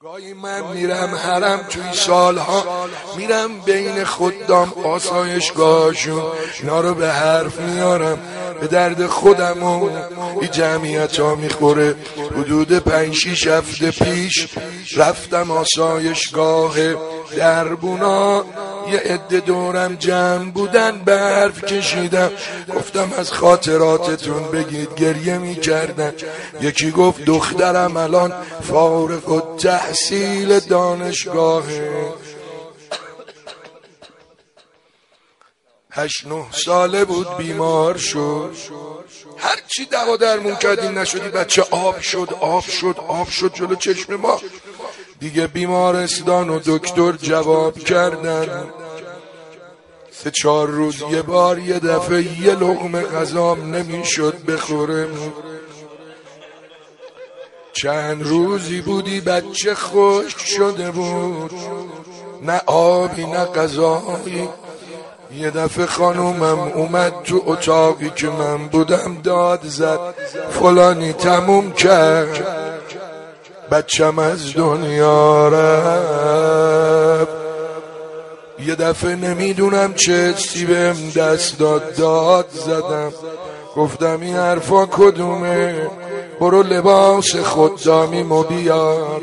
گاهی من میرم حرم توی سالها، میرم بین خدام آسایشگاهشون، اینا رو به حرف میارم، به درد خودم و این جمعیت ها میخوره. حدود 5-6 هفته پیش رفتم آسایشگاه دربونا، یه عده دورم جمع بودن، برف کشیدم، گفتم از خاطراتتون بگید. گریه میکردن. یکی گفت دخترم الان فارغ التحصیل دانشگاهه، 8-9 ساله بود بیمار شد. هرچی دوا درمون کردیم نشدی، بچه آب شد جلو چشم ما. دیگه بیمارستان و دکتر جواب کردن 3-4 روز یه بار یه دفعه یه لقمه غذام نمیشد بخورم. چند روزی بودی بچه خشک شده بود، نه آبی نه غذایی. یه دفعه خانومم اومد تو اتاقی که من بودم، داد زد فلانی تموم کرد، بچم از دنیا رفت. یه دفعه نمیدونم چه سیبم دست داد زدم، گفتم این حرفا کدومه؟ برو لباس خدامی مو بیار.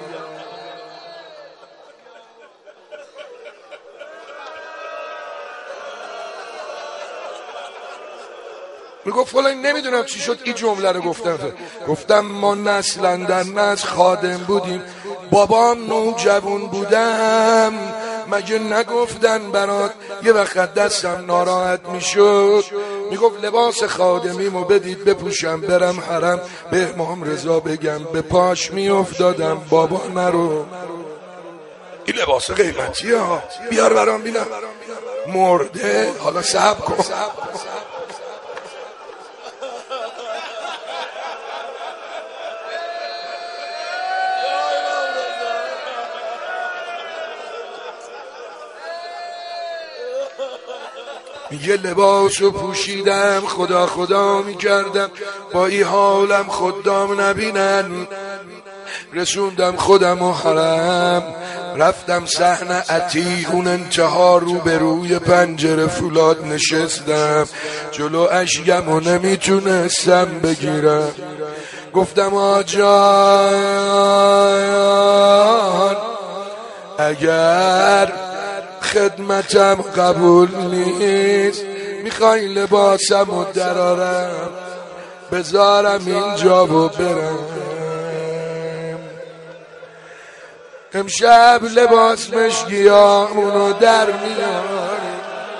میگفت فلان نمیدونم چی شد این جمله رو گفتم ما نسل در نسل خادم بودیم. بابام نوجوان بودم مگه نگفتن برات یه وقت دستم ناراحت میشد، میگفت لباس خادمیمو بدید بپوشم برم حرم به امام رضا بگم، به پاش میافتادم بابا نرو، این لباس قیمتیه ها، بیار برام بینم. مرده، حالا صبر کن. میگه لباسو پوشیدم، خدا میکردم با این حالم خدام نبینن. رسوندم خودم و حرم، رفتم صحن عتیق، اون انتها رو به روی پنجره فولاد نشستم، جلو اشکمو نمیتونستم بگیرم. گفتم آجان اگر خدمتم قبول نیست، میخوای لباسمو درارم بذارم اینجا و برم. امشب لباس مشکیامونو در میاری،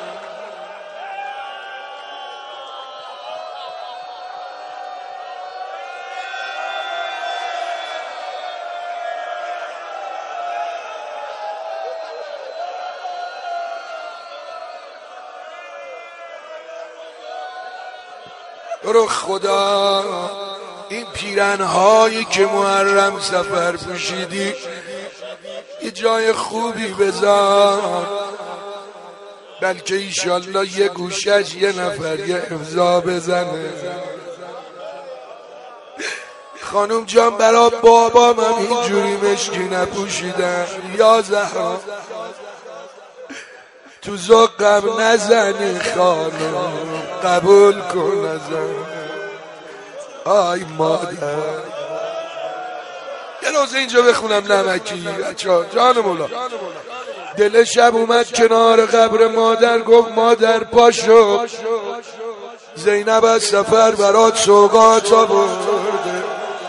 رو خدا این پیرنهایی که محرم سفر پوشیدی یه جای خوبی بذار، بلکه ایشالله یه گوشش یه نفر یه امضا بزنه. خانم جان برا بابا من اینجوری مشکی نپوشیدم، یا زهرا تو زقم نزنی خانم، قبول کن ازم. آی مادر یه روزه اینجا بخونم نمکی بچه جان مولا. دل شب اومد کنار قبر مادر، گفت مادر پاشو، زینب از سفر برات سوغات آورده.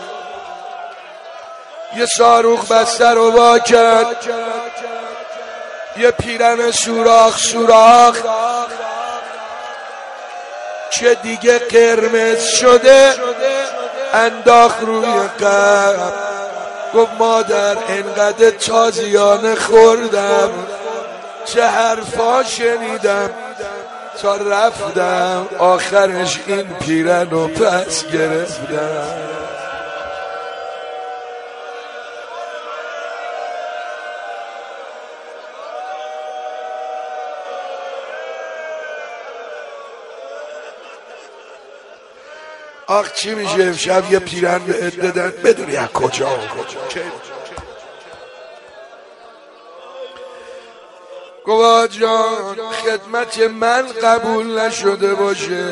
یه صاروخ بسته رو وا کرد، یه پیرن سوراخ که دیگه قرمز شده انداخت روی قبر. گفت مادر انقدر تازیانه خوردم، چه حرفا شنیدم، تا رفتم آخرش این پیرن رو پس گرفتم. آخ چی میشه امشب یه پیرن بهت بدن بدونی از کجا. گفت جان خدمت من قبول نشده باشه،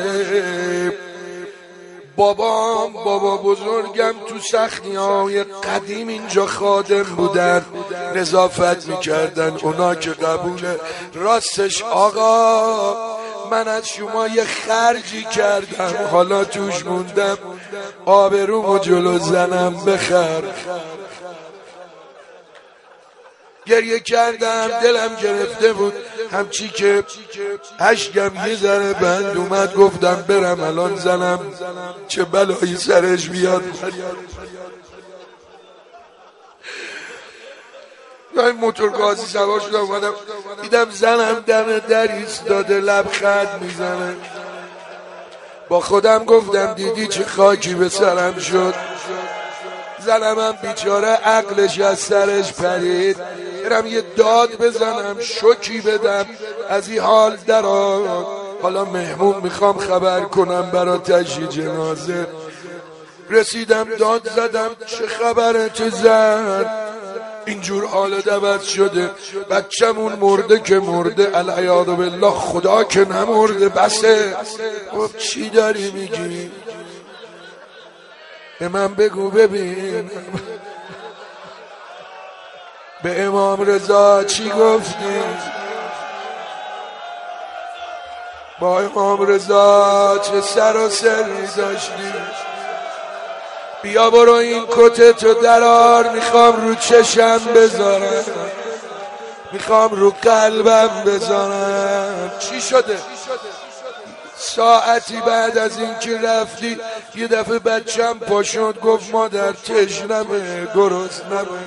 بابا بزرگم تو سختی‌های قدیم اینجا خادم بودن، نظافت میکردن، اونا که قبوله. راستش آقا من از شما یه خرجی کردم، حالا توش موندم، آبرومو جلو زنم بخر. گریه کردم، دلم گرفته بود، همچی که اشکم یه ذره بند اومد، گفتم برم الان زنم چه بلایی سرش بیاد. این موتور گازی سوار شدم، اومدم دیدم زنم دم در ایستاده لبخند میزنه. با خودم گفتم دیدی چه خاکی به سرم شد. زنم هم بیچاره عقلش از سرش پرید. برم یه داد بزنم، شوکی بدم از این حال درآمد. حالا مهمون میخوام خبر کنم برا تشییع جنازه. رسیدم داد زدم چه خبرت زن؟ اینجور حالت عوض شده، بچه‌مون مرده که مرده، العیاذ بالله، خدا که نمرده، بسه. خب چی داری میگی؟ به من بگو ببین به امام رضا چی گفتی؟ با امام رضا چه سر و سری داشتی؟ بیا برو این کتتو درار، میخوام رو چشم بذارم، میخوام رو قلبم بذارم. چی شده؟ ساعتی بعد از این که رفتی یه دفعه بچم پا شد، گفت مادر تشنمه، گرسنمه.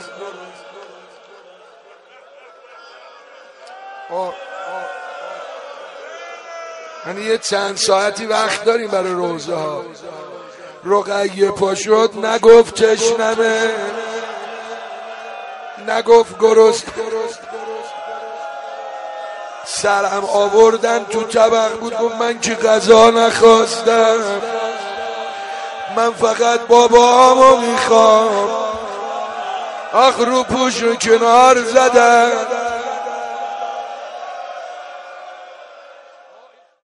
یعنی یه چند ساعتی وقت داریم برای روزه ها. رقیه پا شد، نگفت تشنمه، نگفت گرسنه، سرم آوردن تو طبق بود، گفت من که غذا نخواستم، من فقط بابامو میخوام. آخ رو پوشو کنار زدم،